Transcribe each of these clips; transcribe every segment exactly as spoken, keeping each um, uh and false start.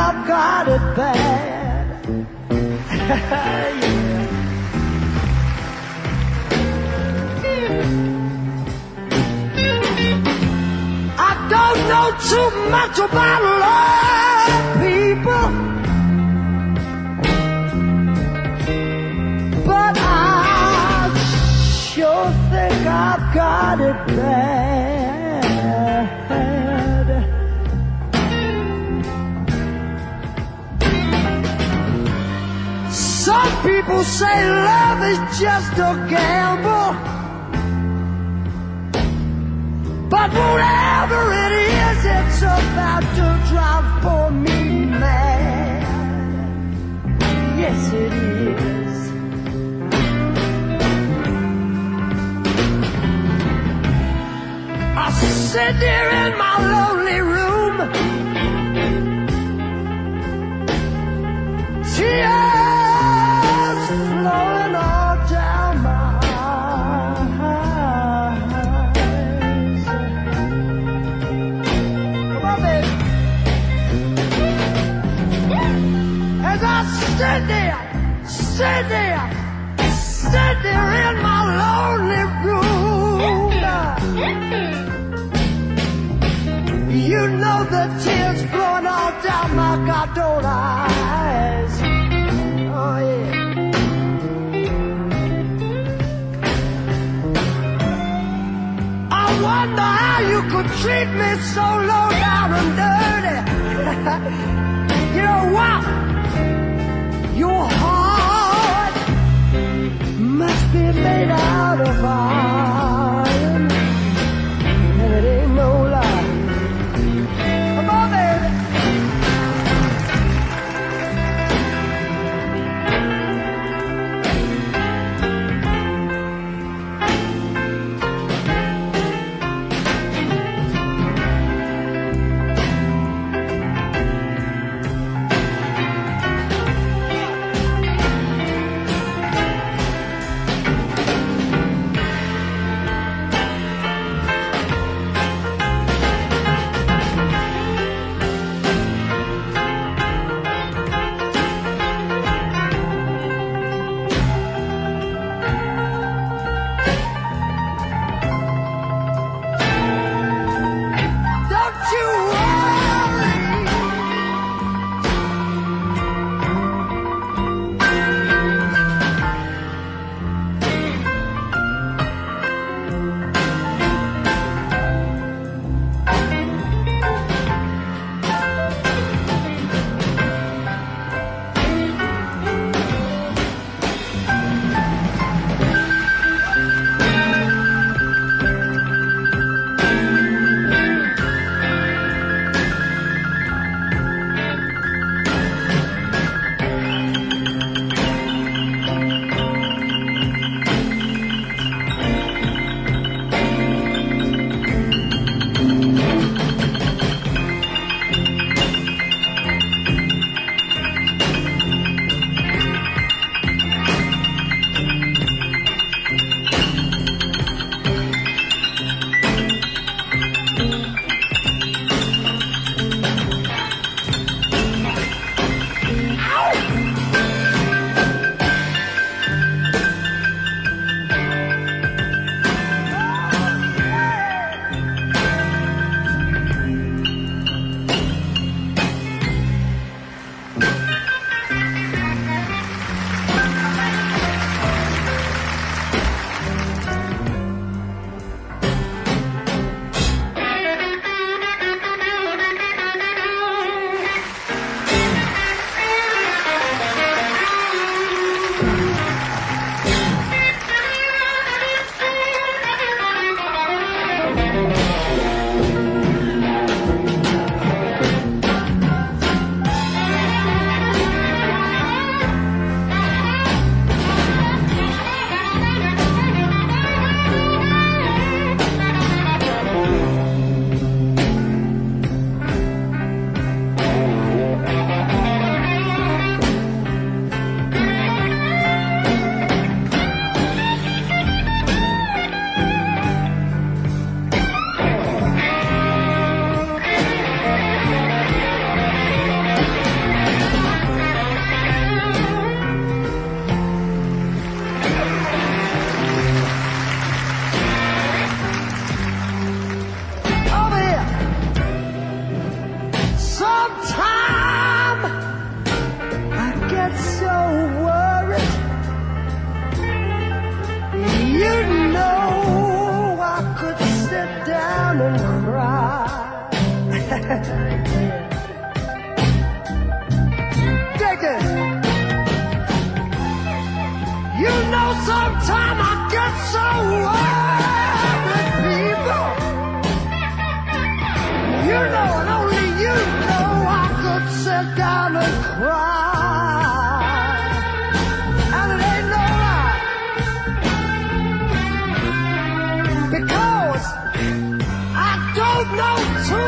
I've got it bad. Yeah. I don't know too much about love, people, but I sure think I've got it bad. Some people say love is just a gamble, but whatever it is, it's about to drive for me mad. Yes, it is. I sit there in my lonely room, tears flowing all down my eyes. Come on, baby. As I sit there, sit there, sit there in my lonely room, you know the tears flowing all down my goddamn eyes. Oh yeah. I wonder how you could treat me so low down and dirty. You know what? Your heart must be made out of iron, and it ain't no lie. Come on, baby.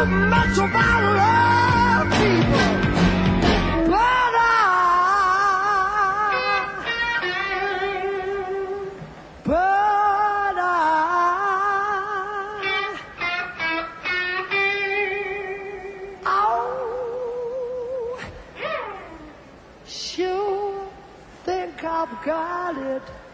much about love, people, but I, but I, oh, sure think I've got it.